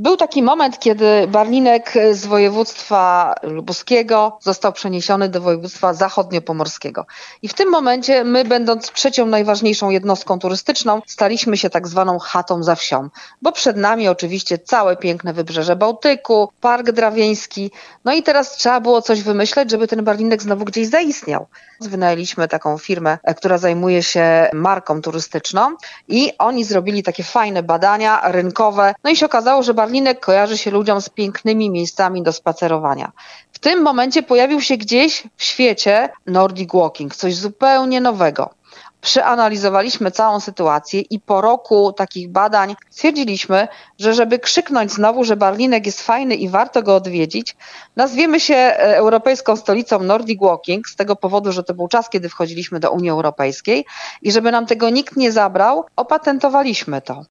Był taki moment, kiedy Barlinek z województwa lubuskiego został przeniesiony do województwa zachodniopomorskiego. I w tym momencie my, będąc trzecią najważniejszą jednostką turystyczną, staliśmy się tak zwaną chatą za wsią, bo przed nami oczywiście całe piękne wybrzeże Bałtyku, Park Drawieński. No i teraz trzeba było coś wymyśleć, żeby ten Barlinek znowu gdzieś zaistniał. Wynajęliśmy taką firmę, która zajmuje się marką turystyczną i oni zrobili takie fajne badania rynkowe. No i się okazało, że Barlinek kojarzy się ludziom z pięknymi miejscami do spacerowania. W tym momencie pojawił się gdzieś w świecie Nordic Walking, coś zupełnie nowego. Przeanalizowaliśmy całą sytuację i po roku takich badań stwierdziliśmy, że żeby krzyknąć znowu, że Barlinek jest fajny i warto go odwiedzić, nazwiemy się Europejską Stolicą Nordic Walking z tego powodu, że to był czas, kiedy wchodziliśmy do Unii Europejskiej i żeby nam tego nikt nie zabrał, opatentowaliśmy to.